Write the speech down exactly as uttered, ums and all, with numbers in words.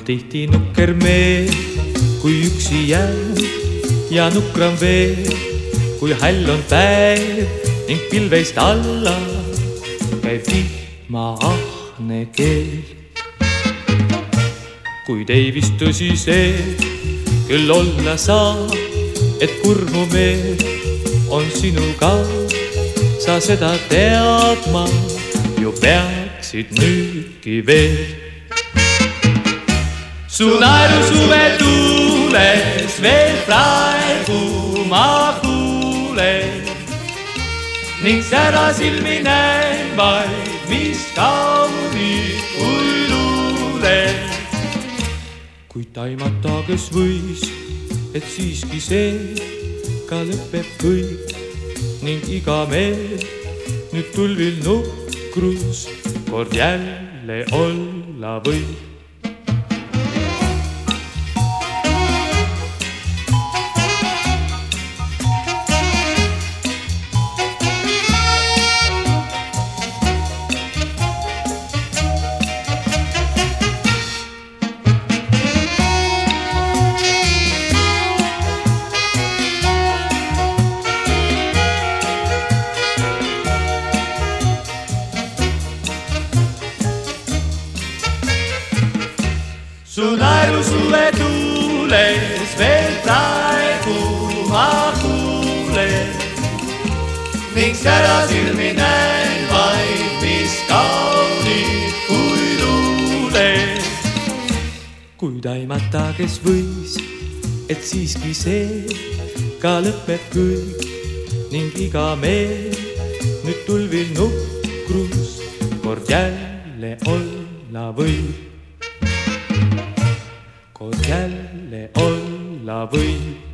tihti nukker meel, kui üksi jään ja nukram veel, kui hall on päev ning pilveist alla käib vihma ahne keel. Kuid ei vist tõsi see, küll olla saab, et kurmu meel on sinuga. Sa seda teadma ju peaksid nüüdki veel. Su naeru suve tuules veel praegu ma kuulen ning sära silmi näen vaid, mis kaunid kui luulen. Kuid taimata, kes võis, et siiski see ka lõpeb kõik ning iga meel nüüd tulvil nukrus kord jälle olla võib. Su naeru suve tuules veel praegu ma kuulen ning sära silmi näen vaid, mis kaunid kui luulen. Kuid aimata, kes võis, et siiski see ka lõpeb kõik ning iga meel nüüd tulvil nukrus kord jälle olla võib. Kord jälle olla võib.